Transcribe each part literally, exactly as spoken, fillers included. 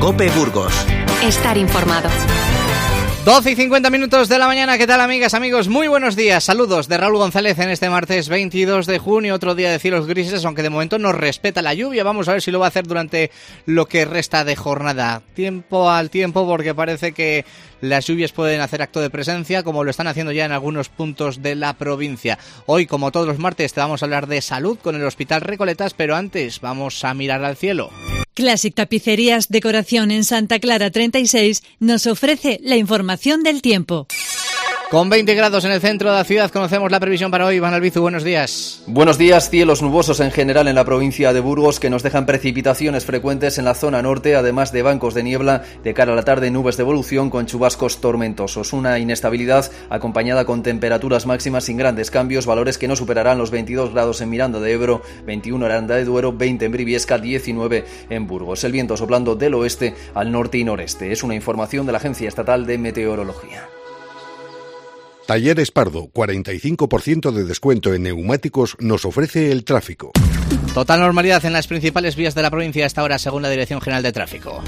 COPE Burgos. Estar informado. doce y cincuenta minutos de la mañana. ¿Qué tal, amigas, amigos? Muy buenos días. Saludos de Raúl González en este martes veintidós de junio, otro día de cielos grises, aunque de momento nos respeta la lluvia. Vamos a ver si lo va a hacer durante lo que resta de jornada. Tiempo al tiempo, porque parece que las lluvias pueden hacer acto de presencia, como lo están haciendo ya en algunos puntos de la provincia. Hoy, como todos los martes, te vamos a hablar de salud con el Hospital Recoletas, pero antes vamos a mirar al cielo. Classic Tapicerías Decoración en Santa Clara treinta y seis nos ofrece la información del tiempo. Con veinte grados en el centro de la ciudad, conocemos la previsión para hoy. Iván Albizu, buenos días. Buenos días. Cielos nubosos en general en la provincia de Burgos, que nos dejan precipitaciones frecuentes en la zona norte, además de bancos de niebla. De cara a la tarde, nubes de evolución con chubascos tormentosos. Una inestabilidad acompañada con temperaturas máximas sin grandes cambios, valores que no superarán los veintidós grados en Miranda de Ebro, veintiuno en Aranda de Duero, veinte en Briviesca, diecinueve en Burgos. El viento soplando del oeste al norte y noreste. Es una información de la Agencia Estatal de Meteorología. Talleres Pardo, cuarenta y cinco por ciento de descuento en neumáticos nos ofrece el tráfico. Total normalidad en las principales vías de la provincia a esta hora, según la Dirección General de Tráfico.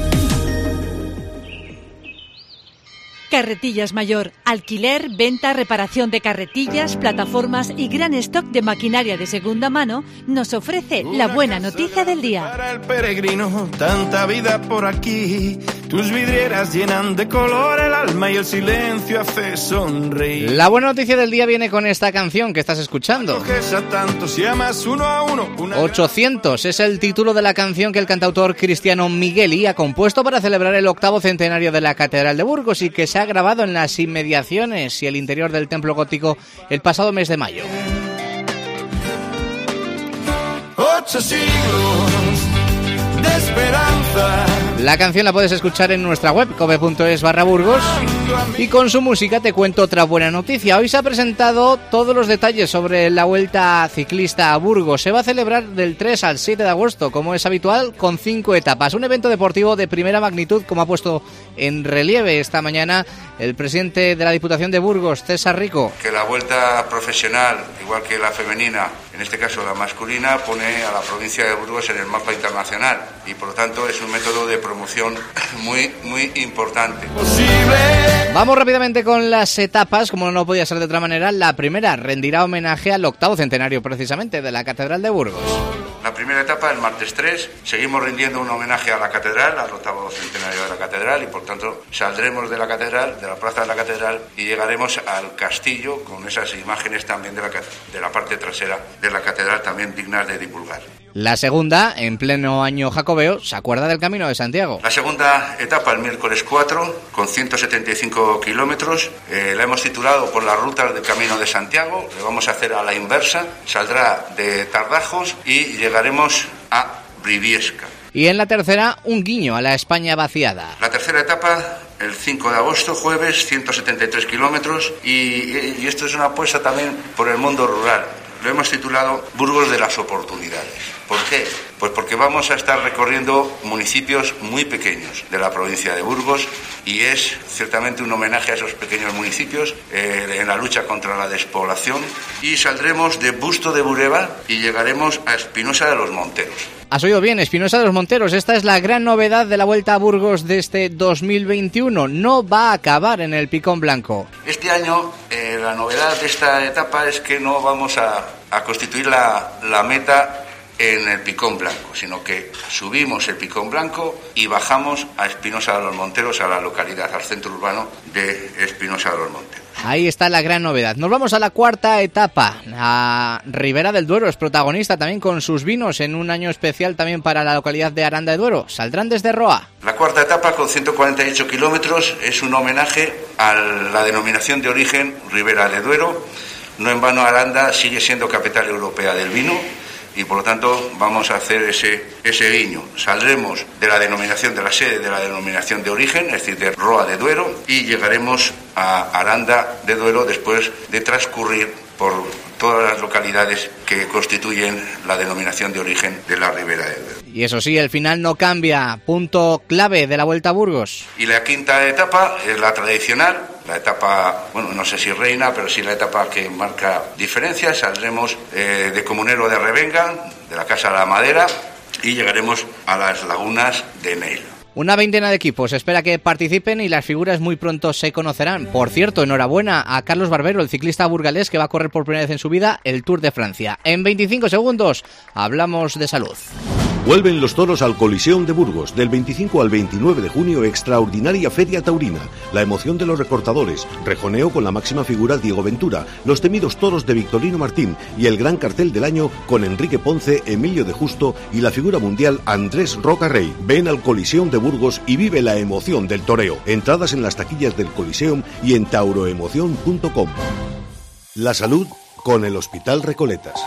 Carretillas Mayor, alquiler, venta, reparación de carretillas, plataformas y gran stock de maquinaria de segunda mano, nos ofrece la buena noticia del día. Para el peregrino, tanta vida por aquí, tus vidrieras llenan de color el alma y el silencio hace sonreír. La buena noticia del día viene con esta canción que estás escuchando. Tanto, si amas uno a uno, una... ochocientos es el título de la canción que el cantautor cristiano Migueli ha compuesto para celebrar el octavo centenario de la Catedral de Burgos y que se ha grabado en las inmediaciones y el interior del templo gótico el pasado mes de mayo. Ocho siglos de esperanza. La canción la puedes escuchar en nuestra web, cope punto es barra Burgos, y con su música te cuento otra buena noticia. Hoy se ha presentado todos los detalles sobre la Vuelta Ciclista a Burgos. Se va a celebrar del tres al siete de agosto, como es habitual, con cinco etapas. Un evento deportivo de primera magnitud, como ha puesto en relieve esta mañana el presidente de la Diputación de Burgos, César Rico. Que la vuelta profesional, igual que la femenina, en este caso la masculina, pone a la provincia de Burgos en el mapa internacional y por lo tanto es un método de promoción muy, muy importante. Vamos rápidamente con las etapas, como no podía ser de otra manera. La primera rendirá homenaje al octavo centenario precisamente de la Catedral de Burgos. La primera etapa, el martes tres, seguimos rindiendo un homenaje a la Catedral, al octavo centenario de la Catedral, y por tanto saldremos de la Catedral, de la plaza de la Catedral, y llegaremos al castillo con esas imágenes también de la, de la parte trasera de la Catedral, también dignas de divulgar. La segunda, en pleno año jacobeo, se acuerda del Camino de Santiago. La segunda etapa, el miércoles cuatro, con ciento setenta y cinco kilómetros, eh, la hemos titulado por las rutas del Camino de Santiago. Le vamos a hacer a la inversa, saldrá de Tardajos y llegaremos a Briviesca. Y en la tercera, un guiño a la España vaciada. La tercera etapa, el cinco de agosto, jueves, ciento setenta y tres kilómetros, y, y esto es una apuesta también por el mundo rural. Lo hemos titulado Burgos de las Oportunidades. ¿Por qué? Pues porque vamos a estar recorriendo municipios muy pequeños de la provincia de Burgos y es ciertamente un homenaje a esos pequeños municipios eh, en la lucha contra la despoblación. Y saldremos de Busto de Bureba y llegaremos a Espinosa de los Monteros. Has oído bien, Espinosa de los Monteros. Esta es la gran novedad de la Vuelta a Burgos de este dos mil veintiuno. No va a acabar en el Picón Blanco. Este año eh, la novedad de esta etapa es que no vamos a, a constituir la, la meta en el Picón Blanco, sino que subimos el Picón Blanco y bajamos a Espinosa de los Monteros, a la localidad, al centro urbano de Espinosa de los Monteros. Ahí está la gran novedad. Nos vamos a la cuarta etapa. A Ribera del Duero es protagonista también con sus vinos en un año especial también para la localidad de Aranda de Duero. Saldrán desde Roa. La cuarta etapa, con ciento cuarenta y ocho kilómetros, es un homenaje a la denominación de origen Ribera del Duero. No en vano Aranda sigue siendo capital europea del vino y por lo tanto vamos a hacer ese, ese guiño. Saldremos de la denominación de la sede de la denominación de origen, es decir, de Roa de Duero, y llegaremos a Aranda de Duero después de transcurrir por todas las localidades que constituyen la denominación de origen de la Ribera de Duero. Y eso sí, el final no cambia, punto clave de la Vuelta a Burgos. Y la quinta etapa es la tradicional, la etapa, bueno, no sé si reina, pero sí la etapa que marca diferencias. Saldremos eh, de Comunero de Revenga, de la Casa de la Madera, y llegaremos a las lagunas de Neil. Una veintena de equipos espera que participen y las figuras muy pronto se conocerán. Por cierto, enhorabuena a Carlos Barbero, el ciclista burgalés que va a correr por primera vez en su vida el Tour de Francia. En veinticinco segundos hablamos de salud. Vuelven los toros al Coliseum de Burgos. Del veinticinco al veintinueve de junio, extraordinaria feria taurina. La emoción de los recortadores, rejoneo con la máxima figura Diego Ventura, los temidos toros de Victorino Martín y el gran cartel del año con Enrique Ponce, Emilio de Justo y la figura mundial Andrés Roca Rey. Ven al Coliseum de Burgos y vive la emoción del toreo. Entradas en las taquillas del Coliseum y en tauroemoción punto com. La salud con el Hospital Recoletas.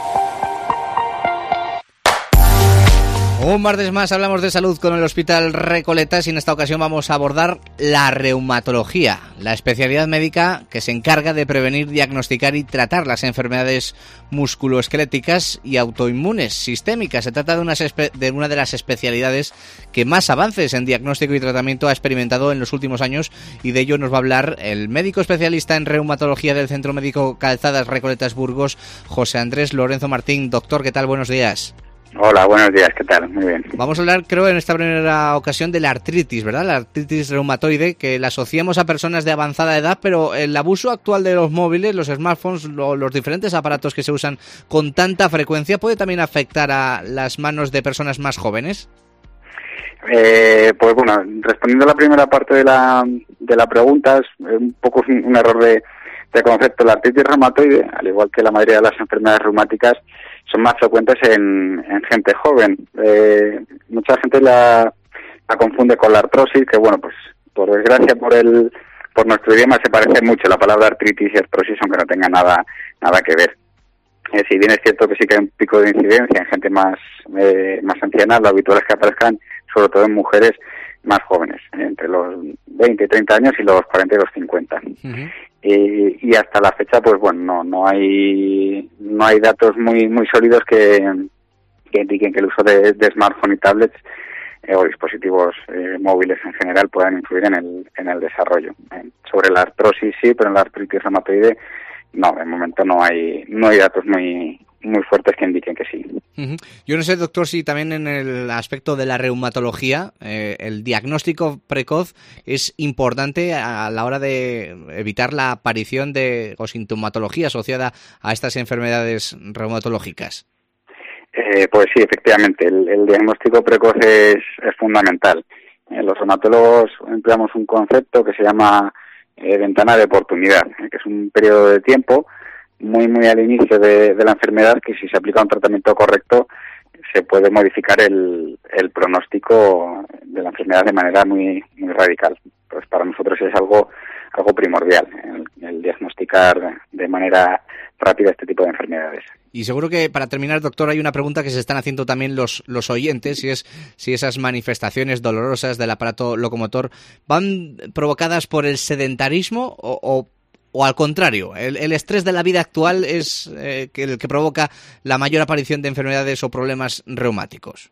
Un martes más hablamos de salud con el Hospital Recoletas y en esta ocasión vamos a abordar la reumatología, la especialidad médica que se encarga de prevenir, diagnosticar y tratar las enfermedades musculoesqueléticas y autoinmunes sistémicas. Se trata de una, de una de las especialidades que más avances en diagnóstico y tratamiento ha experimentado en los últimos años y de ello nos va a hablar el médico especialista en reumatología del Centro Médico Calzadas Recoletas Burgos, José Andrés Lorenzo Martín. Doctor, ¿qué tal? Buenos días. Hola, buenos días, ¿qué tal? Muy bien. Vamos a hablar, creo, en esta primera ocasión de la artritis, ¿verdad? La artritis reumatoide, que la asociamos a personas de avanzada edad, pero el abuso actual de los móviles, los smartphones, lo, los diferentes aparatos que se usan con tanta frecuencia, ¿puede también afectar a las manos de personas más jóvenes? Eh, pues bueno, respondiendo a la primera parte de la, de la pregunta, es un poco un, un error de, de concepto. La artritis reumatoide, al igual que la mayoría de las enfermedades reumáticas, son más frecuentes en, en gente joven. Eh, mucha gente la, la confunde con la artrosis, que bueno, pues por desgracia por el por nuestro idioma se parece mucho la palabra artritis y artrosis, aunque no tenga nada nada que ver. Eh, si bien es cierto que sí que hay un pico de incidencia en gente más eh, más anciana, lo habitual es que aparezcan sobre todo en mujeres más jóvenes, eh, entre los veinte y treinta años y los cuarenta y los cincuenta. Uh-huh. Y, y hasta la fecha, pues bueno, no no hay no hay datos muy muy sólidos que, que indiquen que el uso de, de smartphone y tablets eh, o dispositivos eh, móviles en general puedan influir en el en el desarrollo. Eh, sobre la artrosis sí, pero en la artritis reumatoide no, de momento no hay no hay datos muy muy fuertes que indiquen que sí. Uh-huh. Yo no sé, doctor, si también en el aspecto de la reumatología eh, el diagnóstico precoz es importante a la hora de evitar la aparición de o sintomatología asociada a estas enfermedades reumatológicas. Eh, pues sí, efectivamente, el, el diagnóstico precoz es, es fundamental. Eh, los reumatólogos empleamos un concepto que se llama eh, ventana de oportunidad, eh, que es un periodo de tiempo muy muy al inicio de, de la enfermedad que si se aplica un tratamiento correcto se puede modificar el, el pronóstico de la enfermedad de manera muy muy radical. Pues para nosotros es algo algo primordial el, el diagnosticar de manera rápida este tipo de enfermedades. Y seguro que para terminar, doctor, hay una pregunta que se están haciendo también los los oyentes, y es si esas manifestaciones dolorosas del aparato locomotor van provocadas por el sedentarismo o, o O al contrario, el, el estrés de la vida actual es eh, que el que provoca la mayor aparición de enfermedades o problemas reumáticos.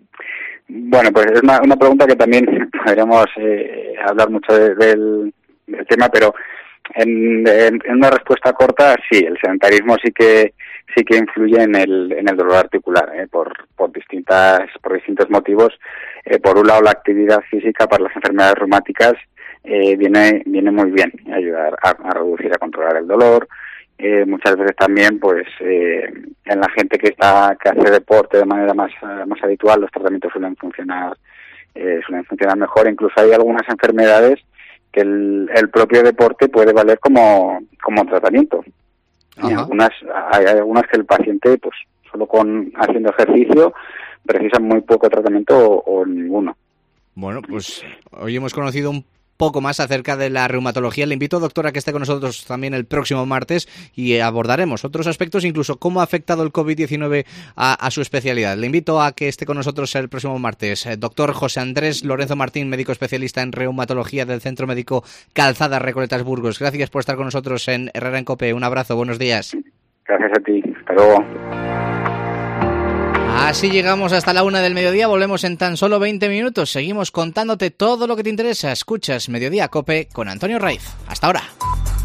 Bueno, pues es una, una pregunta que también podríamos eh, hablar mucho de, del, del tema, pero en, en, en una respuesta corta, sí, el sedentarismo sí que sí que influye en el en el dolor articular, eh, por por distintas por distintos motivos. Eh, por un lado, la actividad física para las enfermedades reumáticas Eh, viene viene muy bien ayudar a, a reducir, a controlar el dolor. Eh, muchas veces también, pues, eh, en la gente que está que hace deporte de manera más más habitual, los tratamientos suelen funcionar eh, suelen funcionar mejor. Incluso hay algunas enfermedades que el, el propio deporte puede valer como como tratamiento. Y algunas hay, hay algunas que el paciente, pues, solo con haciendo ejercicio precisan muy poco tratamiento o, o ninguno. Bueno, pues hoy hemos conocido un poco más acerca de la reumatología. Le invito, doctora, a que esté con nosotros también el próximo martes y abordaremos otros aspectos, incluso cómo ha afectado el covid diecinueve a, a su especialidad. Le invito a que esté con nosotros el próximo martes. Doctor José Andrés Lorenzo Martín, médico especialista en reumatología del Centro Médico Calzadas Recoletas Burgos. Gracias por estar con nosotros en Herrera en COPE. Un abrazo, buenos días. Gracias a ti. Hasta luego. Así llegamos hasta la una del mediodía, volvemos en tan solo veinte minutos. Seguimos contándote todo lo que te interesa. Escuchas Mediodía COPE con Antonio Raiz. Hasta ahora.